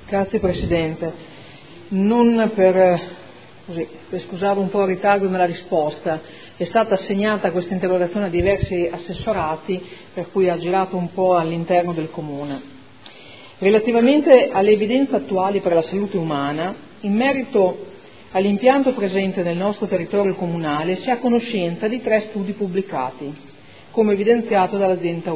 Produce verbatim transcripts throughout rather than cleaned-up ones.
Grazie Presidente. Non per, così, per scusare un po' il ritardo nella risposta, è stata assegnata questa interrogazione a diversi assessorati, per cui ha girato un po' all'interno del Comune. Relativamente alle evidenze attuali per la salute umana, in merito all'impianto presente nel nostro territorio comunale si ha conoscenza di tre studi pubblicati, come evidenziato dall'azienda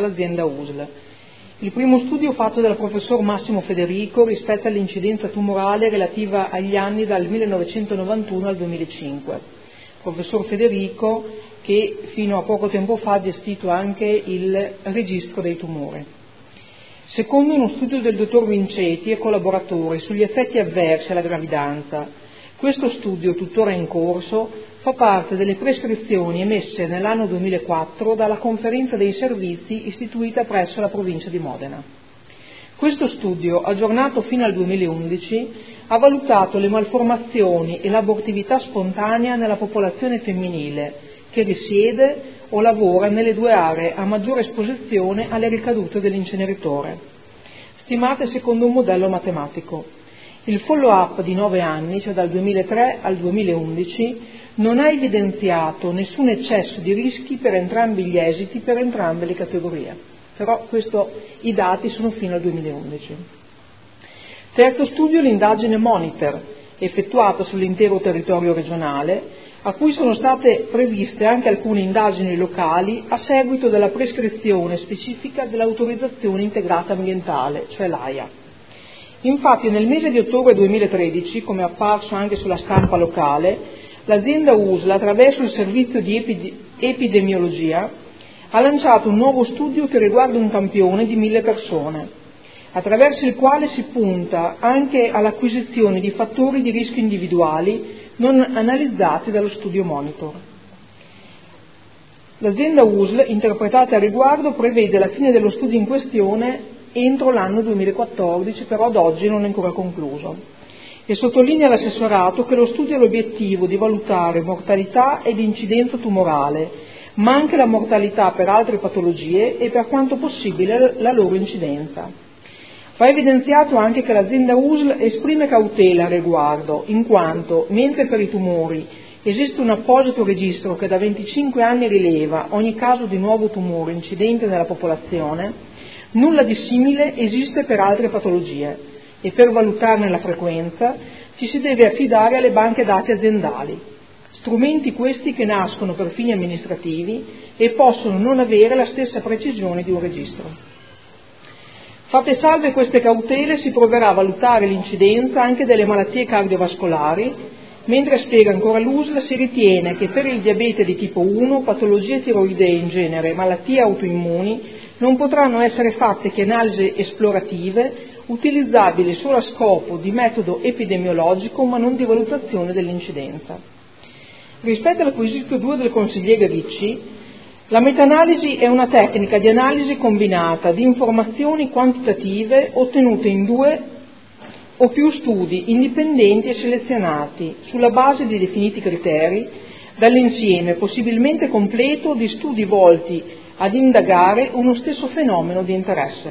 U S L. Il primo studio fatto dal professor Massimo Federico rispetto all'incidenza tumorale relativa agli anni dal millenovecentonovantuno al duemilacinque. Professor Federico che fino a poco tempo fa ha gestito anche il registro dei tumori. Secondo uno studio del dottor Vinceti e collaboratori sugli effetti avversi alla gravidanza. Questo studio, tuttora in corso, fa parte delle prescrizioni emesse nell'anno duemilaquattro dalla Conferenza dei Servizi istituita presso la provincia di Modena. Questo studio, aggiornato fino al duemilaundici, ha valutato le malformazioni e l'abortività spontanea nella popolazione femminile che risiede o lavora nelle due aree a maggiore esposizione alle ricadute dell'inceneritore, stimate secondo un modello matematico. Il follow-up di nove anni, cioè dal duemilatré al duemilaundici, non ha evidenziato nessun eccesso di rischi per entrambi gli esiti, per entrambe le categorie. Però questo, i dati sono fino al duemilaundici. Terzo studio, l'indagine Monitor, effettuata sull'intero territorio regionale, a cui sono state previste anche alcune indagini locali a seguito della prescrizione specifica dell'autorizzazione integrata ambientale, cioè l'A I A. Infatti nel mese di ottobre duemilatredici, come è apparso anche sulla stampa locale, l'azienda U S L, attraverso il servizio di epid- epidemiologia, ha lanciato un nuovo studio che riguarda un campione di mille persone, attraverso il quale si punta anche all'acquisizione di fattori di rischio individuali non analizzati dallo studio Monitor. L'azienda U S L, interpretata a riguardo, prevede la fine dello studio in questione entro l'anno duemilaquattordici, però ad oggi non è ancora concluso. E sottolinea l'assessorato che lo studio ha l'obiettivo di valutare mortalità ed incidenza tumorale, ma anche la mortalità per altre patologie e per quanto possibile la loro incidenza. Va evidenziato anche che l'azienda U S L esprime cautela a riguardo, in quanto, mentre per i tumori esiste un apposito registro che da venticinque anni rileva ogni caso di nuovo tumore incidente nella popolazione, nulla di simile esiste per altre patologie e per valutarne la frequenza ci si deve affidare alle banche dati aziendali, strumenti questi che nascono per fini amministrativi e possono non avere la stessa precisione di un registro. Fatte salve queste cautele, si proverà a valutare l'incidenza anche delle malattie cardiovascolari, mentre, spiega ancora l'U S L, si ritiene che per il diabete di tipo uno, patologie tiroidee in genere e malattie autoimmuni non potranno essere fatte che analisi esplorative utilizzabili solo a scopo di metodo epidemiologico ma non di valutazione dell'incidenza. Rispetto al quesito due del consigliere Ricci, la meta-analisi è una tecnica di analisi combinata di informazioni quantitative ottenute in due o più studi indipendenti e selezionati sulla base di definiti criteri dall'insieme possibilmente completo di studi volti ad indagare uno stesso fenomeno di interesse.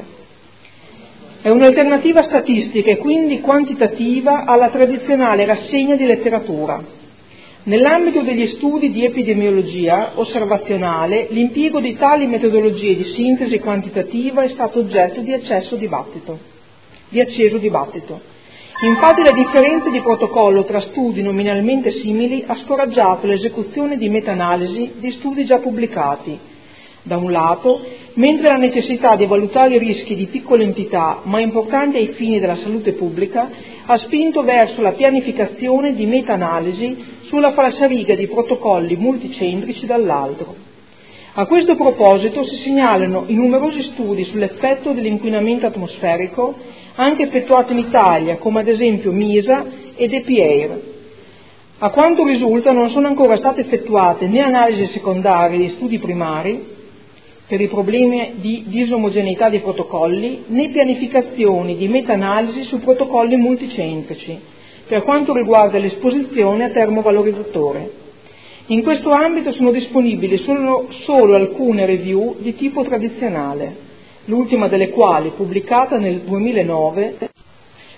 È un'alternativa statistica e quindi quantitativa alla tradizionale rassegna di letteratura. Nell'ambito degli studi di epidemiologia osservazionale, l'impiego di tali metodologie di sintesi quantitativa è stato oggetto di acceso dibattito. Di acceso dibattito. Infatti la differenza di protocollo tra studi nominalmente simili ha scoraggiato l'esecuzione di meta-analisi di studi già pubblicati, da un lato, mentre la necessità di valutare i rischi di piccole entità, ma importanti ai fini della salute pubblica, ha spinto verso la pianificazione di meta-analisi sulla falsariga di protocolli multicentrici dall'altro. A questo proposito si segnalano i numerosi studi sull'effetto dell'inquinamento atmosferico, anche effettuati in Italia, come ad esempio MISA ed EPAIR. A quanto risulta non sono ancora state effettuate né analisi secondarie di studi primari, per i problemi di disomogeneità dei protocolli, né pianificazioni di meta-analisi su protocolli multicentrici, per quanto riguarda l'esposizione a termovalorizzatore. In questo ambito sono disponibili solo, solo alcune review di tipo tradizionale, l'ultima delle quali, pubblicata nel duemilanove,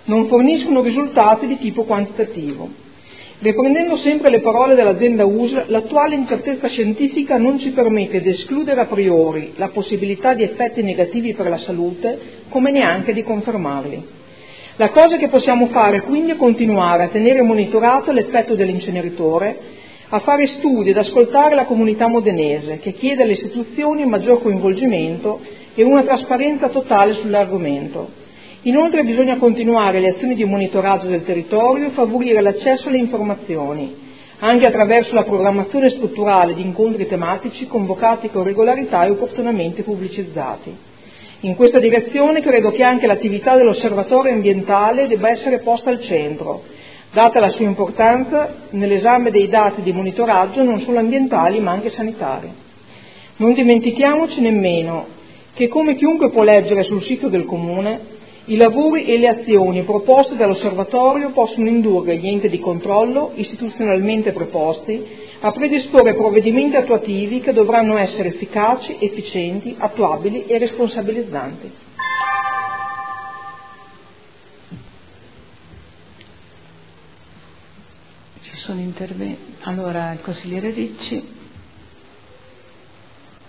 non forniscono risultati di tipo quantitativo. Riprendendo sempre le parole dell'azienda U S L, l'attuale incertezza scientifica non ci permette di escludere a priori la possibilità di effetti negativi per la salute, come neanche di confermarli. La cosa che possiamo fare quindi è continuare a tenere monitorato l'effetto dell'inceneritore, a fare studi ed ascoltare la comunità modenese, che chiede alle istituzioni un maggior coinvolgimento e una trasparenza totale sull'argomento. Inoltre bisogna continuare le azioni di monitoraggio del territorio e favorire l'accesso alle informazioni, anche attraverso la programmazione strutturale di incontri tematici convocati con regolarità e opportunamente pubblicizzati. In questa direzione credo che anche l'attività dell'osservatorio ambientale debba essere posta al centro, data la sua importanza nell'esame dei dati di monitoraggio non solo ambientali ma anche sanitari. Non dimentichiamoci nemmeno che, come chiunque può leggere sul sito del Comune, i lavori e le azioni proposte dall'osservatorio possono indurre gli enti di controllo, istituzionalmente preposti, a predisporre provvedimenti attuativi che dovranno essere efficaci, efficienti, attuabili e responsabilizzanti. Ci sono interventi. Allora, il consigliere Ricci.